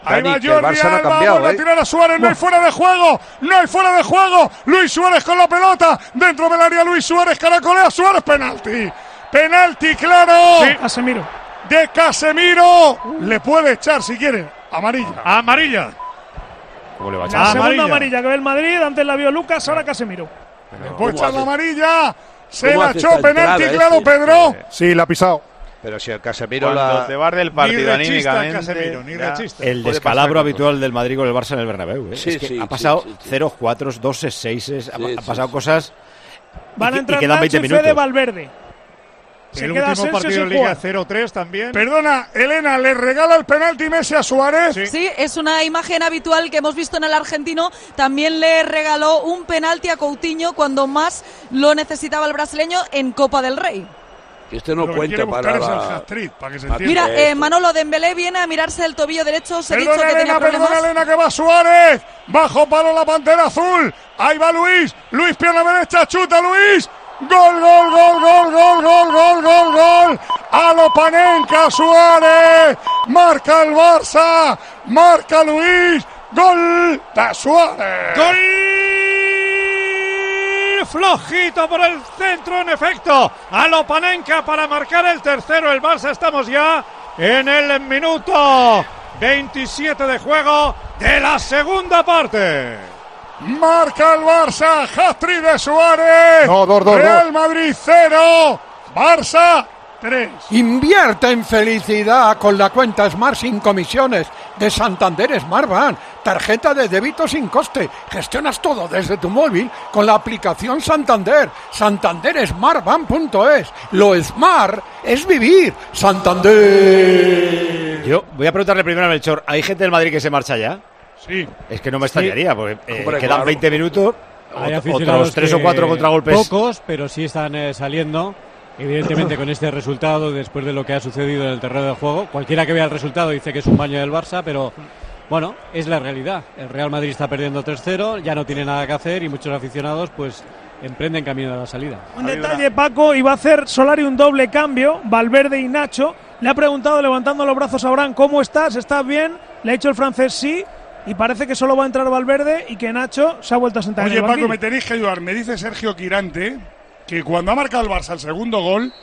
Ahí va Jordi Alba, vuelve a tirar a Suárez, no hay fuera de juego, no hay fuera de juego. Luis Suárez con la pelota, dentro del área Luis Suárez, caracolea Suárez, penalti. Penalti claro. Sí, Casemiro. De Casemiro. Le puede echar si quiere. Amarilla. Amarilla. ¿Cómo le va a echar? La segunda amarilla que ve el Madrid, antes la vio Lucas, ahora Casemiro. Le puede echar la amarilla. Se la echó, penalti claro, Pedro. Sí, la ha pisado. Pero si el Casemiro te barde el partido anímicamente. Casemiro, ni rechista. El descalabro habitual del Madrid con el Barça en el Bernabéu. Sí, es que sí, ha pasado sí. 0-4, 2-6, ha pasado cosas. Van a entrar y quedan 20 minutos. de Valverde. El último partido de Liga 0-3 también. Perdona, Elena, ¿le regala el penalti Messi a Suárez? Sí, es una imagen habitual que hemos visto en el argentino. También le regaló un penalti a Coutinho cuando más lo necesitaba el brasileño en Copa del Rey. Este no cuenta para la... para que se Mira, Manolo Dembélé viene a mirarse el tobillo derecho. Se ha dicho que Elena, tenía problemas. Perdona, Elena, que va Suárez. Bajo palo la Pantera Azul. Ahí va Luis. Luis, pierna derecha, chuta Luis. Gol, gol, gol, gol, gol, gol, gol, gol, gol. A lo Panenka, Suárez. Marca el Barça. Marca Luis. Gol de Suárez. Gol flojito por el centro, en efecto. A lo Panenka para marcar el tercero. El Barça, estamos ya en el minuto 27 de juego de la segunda parte. Marca el Barça, hat-trick de Suárez. No, 2-2. Real Madrid 0, Barça 3. Invierte en felicidad con la cuenta Smart sin comisiones de Santander Smart Bank. Tarjeta de débito sin coste. Gestionas todo desde tu móvil con la aplicación Santander. SantanderSmartBank.es. Lo smart es vivir. Santander. Yo voy a preguntarle primero a Melchor. ¿Hay gente del Madrid que se marcha ya? Sí. Es que no me extrañaría, porque quedan claro. 20 minutos. Otros 3 o 4 contragolpes. Pocos, pero sí están saliendo. Evidentemente con este resultado, después de lo que ha sucedido en el terreno de juego, cualquiera que vea el resultado dice que es un baño del Barça, pero bueno, es la realidad. El Real Madrid está perdiendo 3-0, ya no tiene nada que hacer y muchos aficionados pues emprenden camino de la salida. Un detalle, Paco, iba a hacer Solari un doble cambio, Valverde y Nacho. Le ha preguntado levantando los brazos a Abraham, ¿cómo estás? ¿Estás bien? Le ha dicho el francés sí. Y parece que solo va a entrar Valverde y que Nacho se ha vuelto a sentar. Oye, Paco, me tenéis que ayudar. Me dice Sergio Quirante que cuando ha marcado el Barça el segundo gol,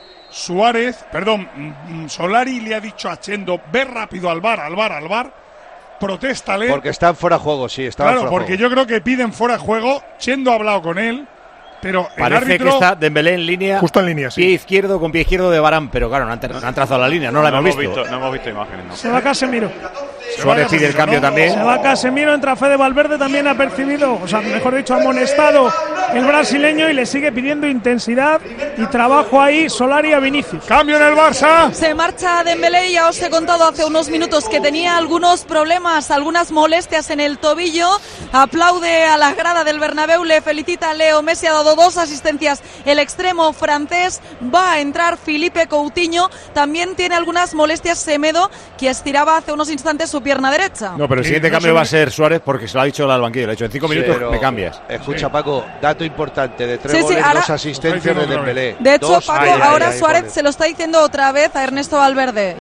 Solari le ha dicho a Chendo, ve rápido al bar, protéstale. Porque están fuera de juego, sí. Claro, porque yo creo que piden fuera de juego. Chendo ha hablado con él, pero parece el árbitro... que está Dembélé en línea. Justo en línea, sí. Pie izquierdo con pie izquierdo de Varane, pero claro, no han trazado la línea, no la hemos visto. No hemos visto imágenes, no. Se va Casemiro. Suárez pide el cambio también. Se va Casemiro, entra Fede Valverde, también ha percibido, o sea, mejor dicho, ha amonestado el brasileño y le sigue pidiendo intensidad y trabajo ahí Solari a Vinicius. Cambio en el Barça. Se marcha Dembélé, ya os he contado hace unos minutos que tenía algunos problemas, algunas molestias en el tobillo. Aplaude a la grada del Bernabéu, le felicita a Leo Messi, ha dado 2 asistencias el extremo francés. Va a entrar Philippe Coutinho, también tiene algunas molestias Semedo, que estiraba hace unos instantes su pierna derecha. No, pero el siguiente cambio va a ser Suárez porque se lo ha dicho al banquillo. Le ha dicho en 5 minutos me cambias. Escucha, Paco, dato importante de 3 goles, ahora, 2 asistencias de Dembélé. De hecho, Paco, ahora Suárez se lo está diciendo otra vez a Ernesto Valverde.